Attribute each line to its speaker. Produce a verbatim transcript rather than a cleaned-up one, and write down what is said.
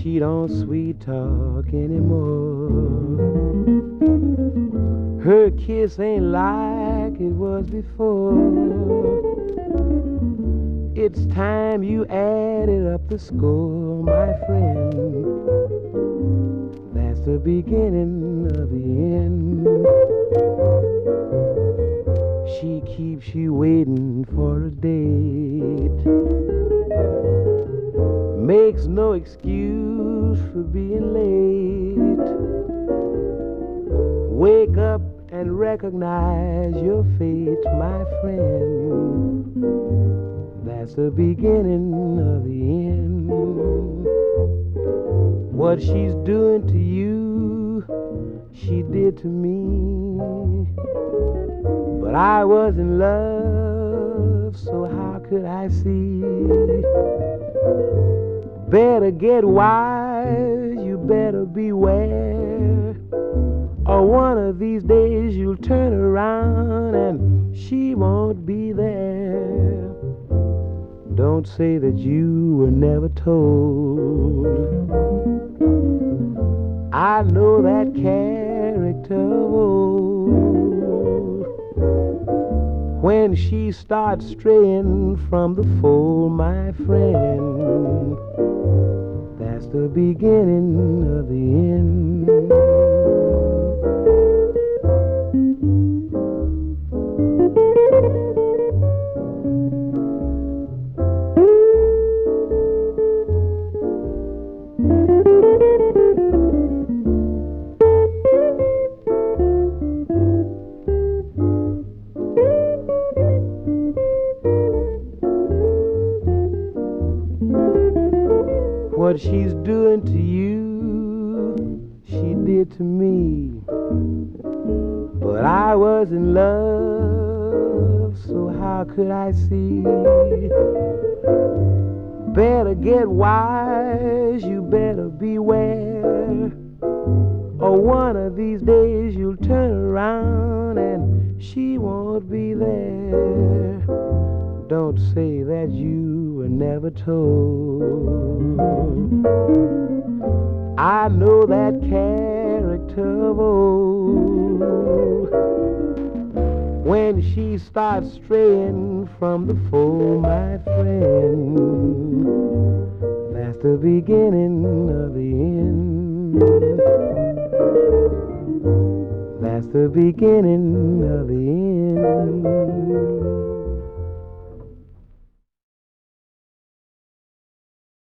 Speaker 1: she don't sweet talk anymore. Her kiss ain't like it was before. It's time you added up the score, my friend. That's the beginning of the end. She keeps you waiting for a date, makes no excuse for being late. Wake up and recognize your fate, my friend. That's the beginning of the end. What she's doing to you, she did to me. But I was in love, so how could I see? Better get wise, you better beware, or one of these days you'll turn around and she won't be there. Don't say that you were never told. I know that character of old. When she starts straying from the fold, my friend, that's the beginning of the end. What she's doing to you, she did to me. But I was in love, so how could I see? Better get wise, you better beware, or one of these days you'll turn around and she won't be there. Don't say that you were never told. I know that character of old. When she starts straying from the fold, my friend, that's the beginning of the end. That's the beginning of the end.